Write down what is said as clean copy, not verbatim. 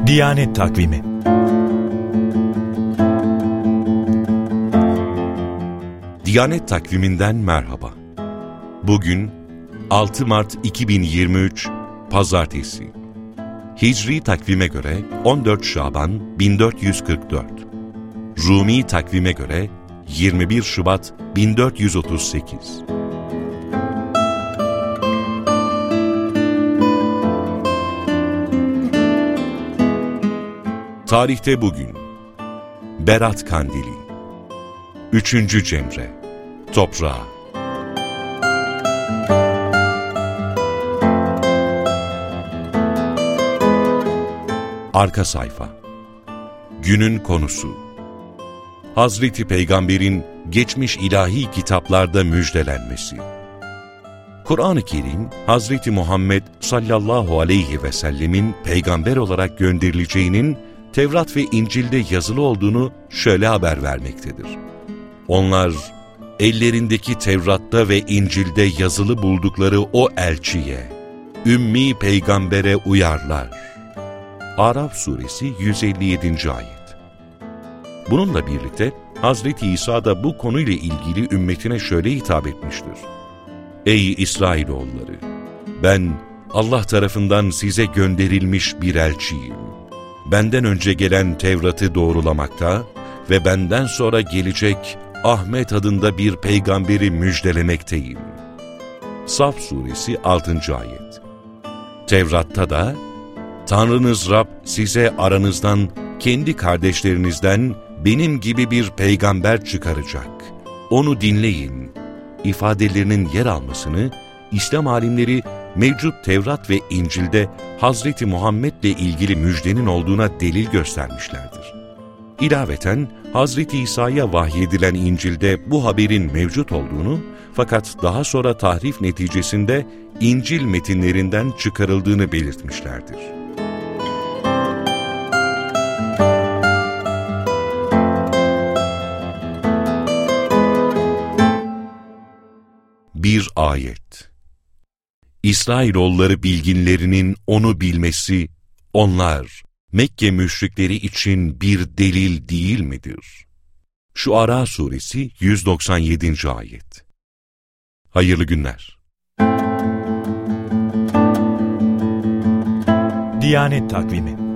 Diyanet Takvimi. Diyanet Takviminden merhaba. Bugün 6 Mart 2023 Pazartesi. Hicri takvime göre 14 Şaban 1444. Rumi takvime göre 21 Şubat 1438. Tarihte bugün Berat Kandili 3. Cemre Toprağa. Arka sayfa. Günün konusu: Hazreti Peygamber'in geçmiş ilahi kitaplarda müjdelenmesi. Kur'an-ı Kerim, Hazreti Muhammed sallallahu aleyhi ve sellemin peygamber olarak gönderileceğinin Tevrat ve İncil'de yazılı olduğunu şöyle haber vermektedir. Onlar, ellerindeki Tevrat'ta ve İncil'de yazılı buldukları o elçiye, ümmi peygambere uyarlar. Araf suresi 157. ayet. Bununla birlikte Hazreti İsa da bu konuyla ilgili ümmetine şöyle hitap etmiştir. Ey İsrailoğulları! Ben Allah tarafından size gönderilmiş bir elçiyim. Benden önce gelen Tevrat'ı doğrulamakta ve benden sonra gelecek Ahmet adında bir peygamberi müjdelemekteyim. Saf suresi 6. ayet. Tevrat'ta da Tanrınız Rab size aranızdan kendi kardeşlerinizden benim gibi bir peygamber çıkaracak. Onu dinleyin ifadelerinin yer almasını İslam alimleri mevcut Tevrat ve İncil'de Hazreti Muhammed'le ilgili müjdenin olduğuna delil göstermişlerdir. İlaveten Hazreti İsa'ya vahyedilen İncil'de bu haberin mevcut olduğunu, fakat daha sonra tahrif neticesinde İncil metinlerinden çıkarıldığını belirtmişlerdir. Bir ayet. İsrailoğulları bilginlerinin onu bilmesi, onlar, Mekke müşrikleri için bir delil değil midir? Şuara suresi 197. ayet. Hayırlı günler. Diyanet Takvimi.